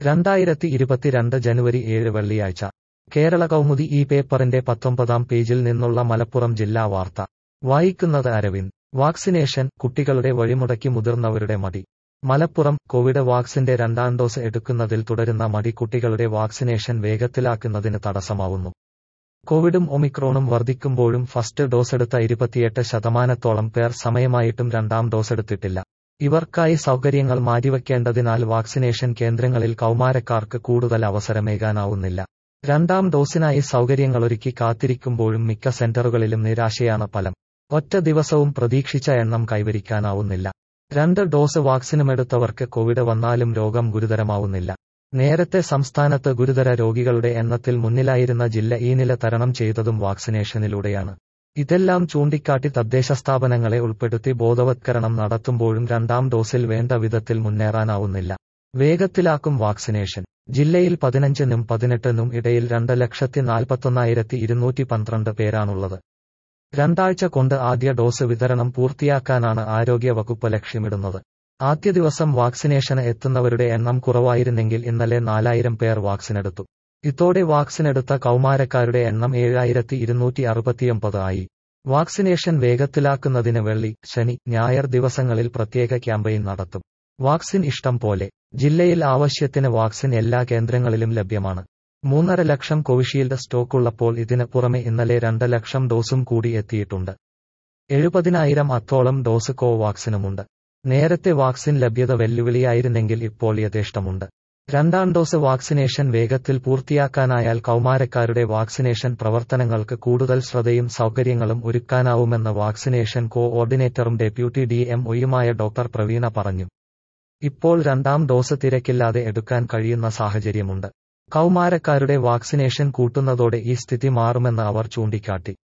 2022 ജനുവരി 7 വെള്ളിയാഴ്ച കേരള കൗമുദി ഈ പേപ്പറിന്റെ 19-ാം പേജിൽ നിന്നുള്ള മലപ്പുറം ജില്ലാ വാർത്ത വായിക്കുന്നത് അരവിന്ദ്. വാക്സിനേഷൻ, കുട്ടികളുടെ വഴിമുടക്കി മുതിർന്നവരുടെ മടി. മലപ്പുറം. കോവിഡ് വാക്സിന്റെ രണ്ടാം ഡോസ് എടുക്കുന്നതിൽ തുടരുന്ന മടി കുട്ടികളുടെ വാക്സിനേഷൻ വേഗത്തിലാക്കുന്നതിന് തടസ്സമാവുന്നു. കോവിഡും ഒമിക്രോണും വർദ്ധിക്കുമ്പോഴും ഫസ്റ്റ് ഡോസെടുത്ത 28% പേർ സമയമായിട്ടും രണ്ടാം ഡോസെടുത്തിട്ടില്ല. ഇവർക്കായി സൗകര്യങ്ങൾ മാറ്റിവയ്ക്കേണ്ടതിനാൽ വാക്സിനേഷൻ കേന്ദ്രങ്ങളിൽ കൗമാരക്കാർക്ക് കൂടുതൽ അവസരമേകാനാവുന്നില്ല. രണ്ടാം ഡോസിനായി സൗകര്യങ്ങളൊരുക്കി കാത്തിരിക്കുമ്പോഴും മിക്ക സെന്ററുകളിലും നിരാശയാണ് ഫലം. ഒറ്റ ദിവസവും പ്രതീക്ഷിച്ച എണ്ണം കൈവരിക്കാനാവുന്നില്ല. 2 ഡോസ് വാക്സിനുമെടുത്തവർക്ക് കോവിഡ് വന്നാലും രോഗം ഗുരുതരമാവുന്നില്ല. നേരത്തെ സംസ്ഥാനത്ത് ഗുരുതര രോഗികളുടെ എണ്ണത്തിൽ മുന്നിലായിരുന്ന ജില്ല ഈ നില തരണം ചെയ്തതും വാക്സിനേഷനിലൂടെയാണ്. ഇതെല്ലാം ചൂണ്ടിക്കാട്ടി തദ്ദേശ സ്ഥാപനങ്ങളെ ഉൾപ്പെടുത്തി ബോധവത്കരണം നടത്തുമ്പോഴും രണ്ടാം ഡോസിൽ വേണ്ട വിധത്തിൽ മുന്നേറാനാവുന്നില്ല. വേഗത്തിലാക്കും വാക്സിനേഷൻ. ജില്ലയിൽ 15-നും 18-നും ഇടയിൽ 2,41,212 പേരാണുള്ളത്. രണ്ടാഴ്ച കൊണ്ട് ആദ്യ ഡോസ് വിതരണം പൂർത്തിയാക്കാനാണ് ആരോഗ്യ വകുപ്പ് ലക്ഷ്യമിടുന്നത്. ആദ്യ ദിവസം വാക്സിനേഷന് എത്തുന്നവരുടെ എണ്ണം കുറവായിരുന്നെങ്കിൽ ഇന്നലെ 4,000 പേർ വാക്സിനെടുത്തു. ഇതോടെ വാക്സിനെടുത്ത കൗമാരക്കാരുടെ എണ്ണം 7,269 ആയി. വാക്സിനേഷൻ വേഗത്തിലാക്കുന്നതിന് വെള്ളി, ശനി, ഞായർ ദിവസങ്ങളിൽ പ്രത്യേക ക്യാമ്പയിൻ നടത്തും. വാക്സിൻ ഇഷ്ടം പോലെ. ജില്ലയിൽ ആവശ്യത്തിന് വാക്സിൻ എല്ലാ കേന്ദ്രങ്ങളിലും ലഭ്യമാണ്. 3.5 ലക്ഷം കോവിഷീൽഡ് സ്റ്റോക്കുള്ളപ്പോൾ ഇതിന് പുറമെ ഇന്നലെ 2 ലക്ഷം ഡോസും കൂടി എത്തിയിട്ടുണ്ട്. 70,000 അത്തോളം ഡോസ് കോവാക്സിനുമുണ്ട്. നേരത്തെ വാക്സിൻ ലഭ്യത വെല്ലുവിളിയായിരുന്നെങ്കിൽ ഇപ്പോൾ യഥേഷ്ടമുണ്ട്. രണ്ടാം ഡോസ് വാക്സിനേഷൻ വേഗത്തിൽ പൂർത്തിയാക്കാനായാൽ കൗമാരക്കാരുടെ വാക്സിനേഷൻ പ്രവർത്തനങ്ങൾക്ക് കൂടുതൽ ശ്രദ്ധയും സൗകര്യങ്ങളും ഒരുക്കാനാവുമെന്ന് വാക്സിനേഷൻ കോഓർഡിനേറ്ററും ഡെപ്യൂട്ടി DMOയുമായ ഡോക്ടർ പ്രവീണ പറഞ്ഞു. ഇപ്പോൾ രണ്ടാം ഡോസ് തിരക്കില്ലാതെ എടുക്കാൻ കഴിയുന്ന സാഹചര്യമുണ്ട്. കൗമാരക്കാരുടെ വാക്സിനേഷൻ കൂട്ടുന്നതോടെ ഈ സ്ഥിതി മാറുമെന്ന് അവർ ചൂണ്ടിക്കാട്ടി.